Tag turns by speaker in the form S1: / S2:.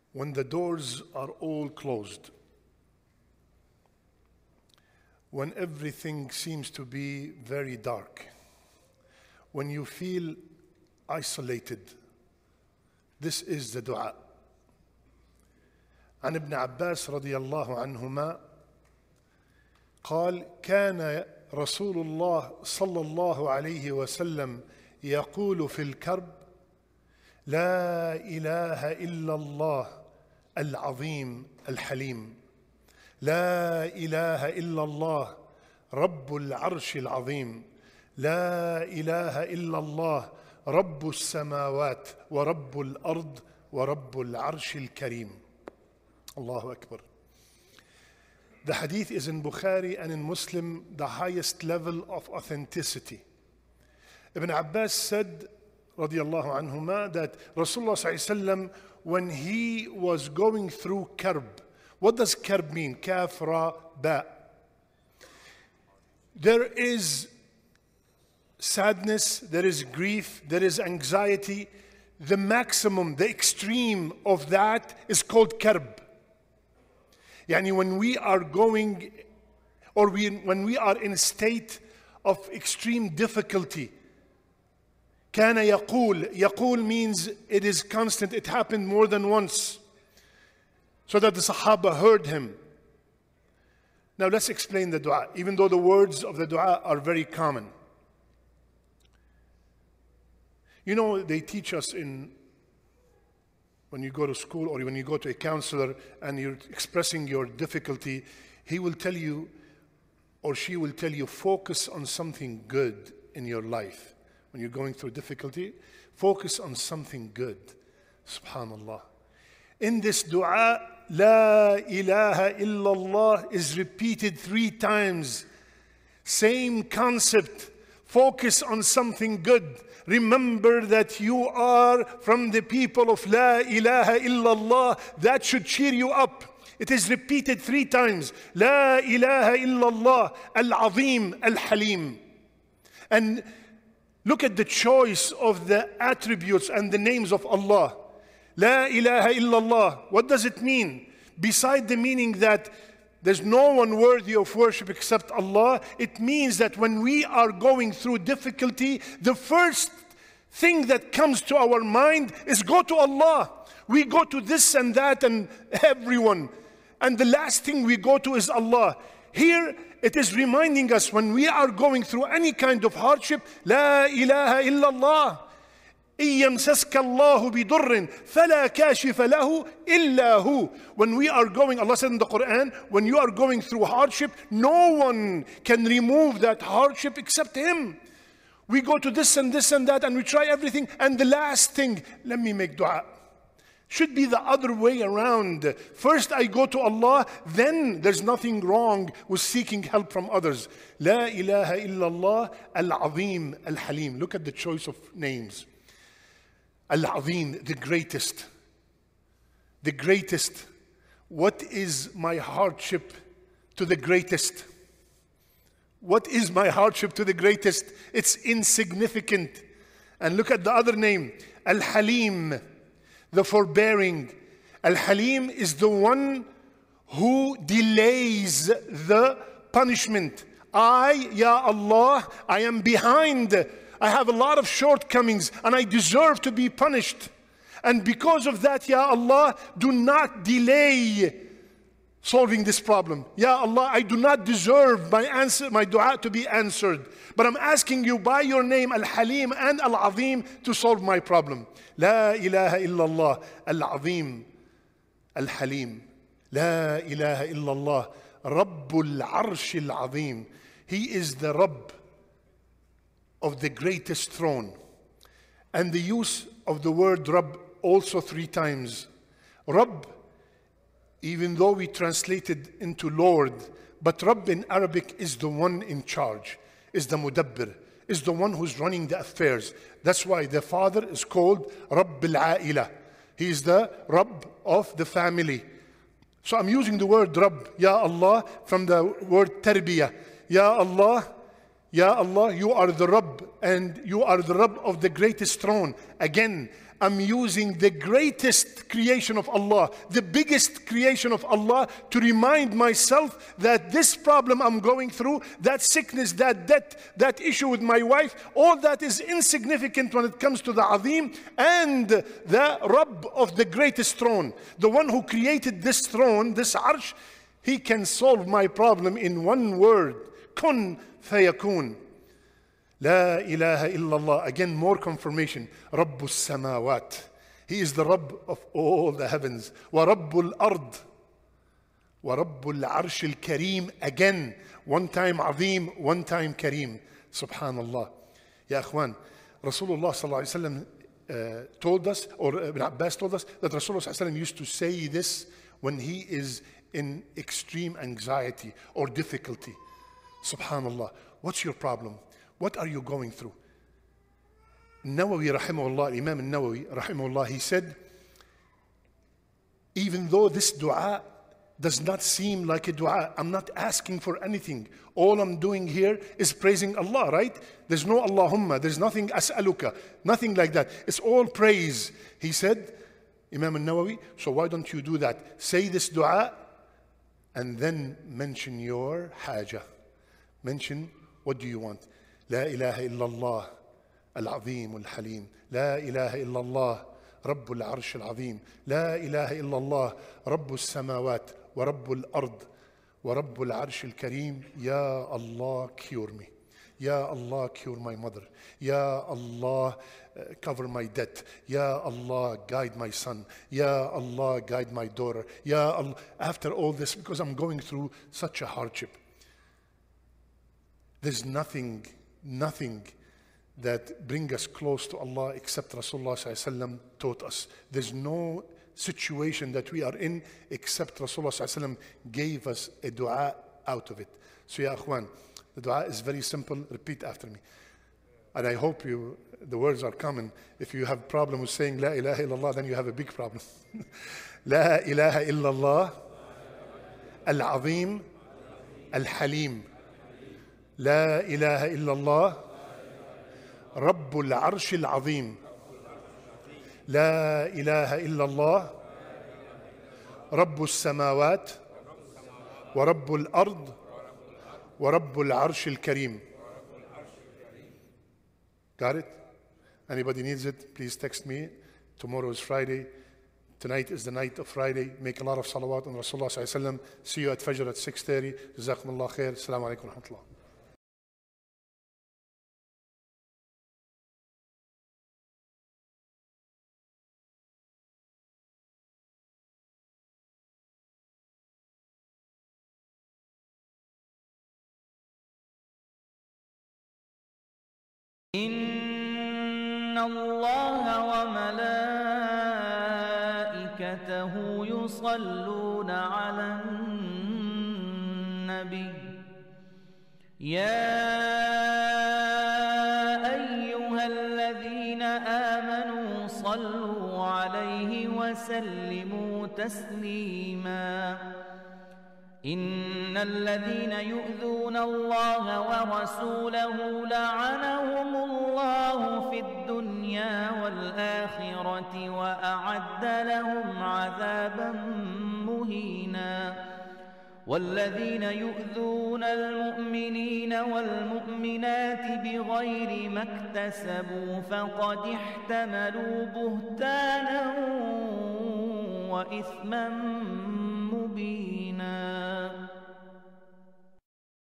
S1: when the doors are all closed, when everything seems to be very dark, when you feel isolated, this is the dua. عن ابن عباس رضي الله عنهما قال كان رسول الله صلى الله عليه وسلم يقول في الكرب لا إله إلا الله العظيم الحليم لا إله إلا الله رب العرش العظيم لا إله إلا الله رب السماوات ورب الأرض ورب العرش الكريم. Allahu Akbar. The hadith is in Bukhari and in Muslim, the highest level of authenticity. Ibn Abbas said, radiyallahu anhuma, that Rasulullah sallallahu alaihi wasallam, when he was going through karb, what does karb mean? Kaf, ra, ba. There is sadness, there is grief, there is anxiety. The maximum, the extreme of that is called karb. Yani when we are going, or when we are in a state of extreme difficulty, كان يقول, يقول means it is constant, it happened more than once, so that the Sahaba heard him. Now let's explain the dua, even though the words of the dua are very common. You know, they teach us when you go to school or when you go to a counselor and you're expressing your difficulty, he will tell you or she will tell you, focus on something good in your life. When you're going through difficulty, focus on something good. Subhanallah. In this dua, La ilaha illallah is repeated 3 times. Same concept. Focus on something good. Remember that you are from the people of La ilaha illallah. That should cheer you up. It is repeated 3 times. La ilaha illallah al-azim al-halim. And look at the choice of the attributes and the names of Allah. La ilaha illallah. What does it mean? Beside the meaning that there's no one worthy of worship except Allah, it means that when we are going through difficulty, the first thing that comes to our mind is go to Allah. We go to this and that and everyone. And the last thing we go to is Allah. Here it is reminding us when we are going through any kind of hardship, La ilaha illallah. يَمْسَسْكَ اللَّهُ بِضُرٍّ فَلَا كَاشِفَ لَهُ إِلَّا هُ. When we are going, Allah said in the Quran, when you are going through hardship, no one can remove that hardship except Him. We go to this and this and that and we try everything, and the last thing, let me make dua. Should be the other way around. First I go to Allah, then there's nothing wrong with seeking help from others. La ilaha illallah al-azim al-halim. Look at the choice of names. Al-Azim, the greatest. The greatest. What is my hardship to the greatest? What is my hardship to the greatest? It's insignificant. And look at the other name. Al-Halim, the forbearing. Al-Halim is the one who delays the punishment. Ya Allah, I am behind. I have a lot of shortcomings and I deserve to be punished. And because of that, Ya Allah, do not delay solving this problem. Ya Allah, I do not deserve my dua to be answered. But I'm asking you by your name, Al-Halim and Al-Azim, to solve my problem. La ilaha illallah, Al-Azim, Al-Halim. La ilaha illallah, Rabbul Arsh Al-Azim. He is the Rabb of the greatest throne. And the use of the word Rabb also 3 times. Rabb, even though we translate it into Lord, but Rabb in Arabic is the one in charge, is the Mudabbir, is the one who's running the affairs. That's why the father is called Rabb al-A'ila. He is the Rabb of the family. So I'm using the word Rabb, Ya Allah, from the word Tarbiyah. Ya Allah, Ya Allah, you are the Rabb, and you are the Rabb of the greatest throne. Again, I'm using the greatest creation of Allah, the biggest creation of Allah, to remind myself that this problem I'm going through, that sickness, that debt, that issue with my wife, all that is insignificant when it comes to the Azim and the Rabb of the greatest throne. The one who created this throne, this Arsh, he can solve my problem in one word. Kun fayakun. La ilaha illallah. Again, more confirmation. Rabbus samawat. He is the Rabb of all the heavens. Wa Rabbul ard. Wa Rabbul arsh al-kareem. Again, one time Azim, one time Kareem. Subhanallah. Ya akhwan, Rasulullah sallallahu alayhi wa sallam told us, or Ibn Abbas told us, that Rasulullah sallallahu alayhi wa sallam used to say this when he is in extreme anxiety or difficulty. Subhanallah. What's your problem? What are you going through? Nawawi rahimahullah, Imam al-Nawawi rahimahullah, he said, even though this dua does not seem like a dua, I'm not asking for anything. All I'm doing here is praising Allah, right? There's no Allahumma, there's nothing as'aluka, nothing like that. It's all praise. He said, Imam al-Nawawi, so why don't you do that? Say this dua and then mention your haja. Mention, what do you want? لا إله إلا الله العظيم الحليم لا إله إلا الله رب العرش العظيم لا إله إلا الله رب السماوات ورب الأرض ورب العرش الكريم يا الله cure me يا الله cure my mother يا Allah cover my debt يا Allah guide my son يا Allah guide my daughter يا Allah. After all this, because I'm going through such a hardship, there's nothing that bring us close to Allah except Rasulullah sallallahu alaihi wasallam taught us. There's no situation that we are in except Rasulullah sallallahu alaihi wasallam gave us a dua out of it. So ya akhwan, the dua is very simple. Repeat after me. And I hope the words are common. If you have problem with saying La ilaha illallah, then you have a big problem. La ilaha illallah al-azim al-halim. لا إله إلا الله رب العرش العظيم لا إله إلا الله رب السماوات ورب الأرض ورب العرش الكريم. Got it? Anybody needs it, please text me. Tomorrow is Friday. Tonight is the night of Friday. Make a lot of salawat on Rasulullah sallallahu alaihi wasallam. See you at Fajr at 6:30. Jazakumullah khair. Assalamu alaikum wa rahmatullah.
S2: إن الله وملائكته يصلون على النبي يا أيها الذين آمنوا صلوا عليه وسلموا تسليما إن الذين يؤذون الله ورسوله لعنهم الله في الدنيا والآخرة وأعد لهم عذابا مهينا والذين يؤذون المؤمنين والمؤمنات بغير ما اكتسبوا فقد احتملوا بهتانا وإثما مبينا